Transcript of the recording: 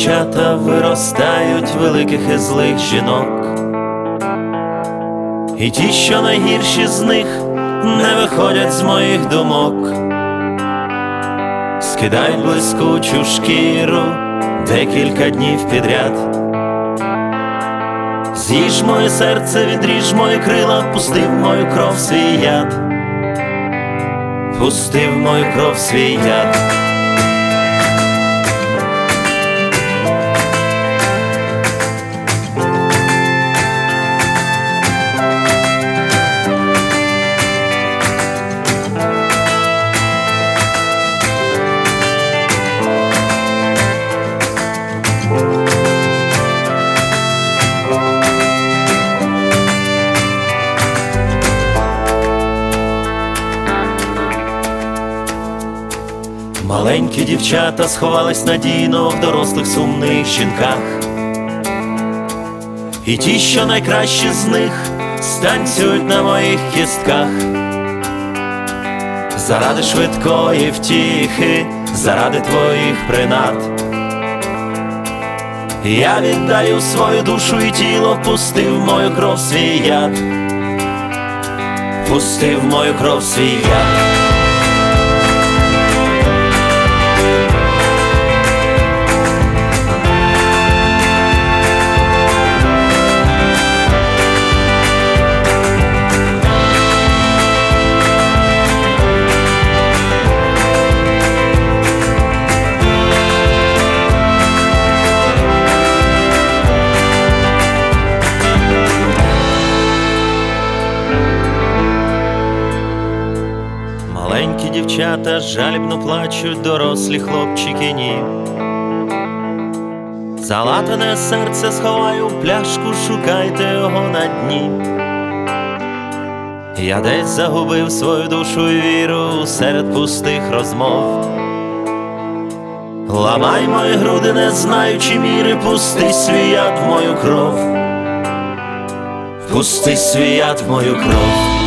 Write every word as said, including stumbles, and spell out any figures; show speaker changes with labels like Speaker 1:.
Speaker 1: дівчата виростають великих і злих жінок, і ті, що найгірші з них, не виходять з моїх думок, скидають блискучу шкіру декілька днів підряд. З'їж моє серце, відріж мої крила, пусти в мою кров свій яд, пусти в мою кров свій яд. Маленькі дівчата сховались надійно в дорослих сумних жінках, і ті, що найкращі з них, станцюють на моїх кістках. Заради швидкої втіхи, заради твоїх принад, я віддаю свою душу і тіло, пусти в мою кров свій яд, пусти в мою кров свій яд. Маленькі дівчата жалібно плачуть, дорослі хлопчики ні. Залатане серце сховаю в пляшку, шукайте його на дні. Я десь загубив свою душу і віру серед пустих розмов. Ламай мої груди, не знаючи міри, пусти свій яд в мою кров, пусти свій яд в мою кров.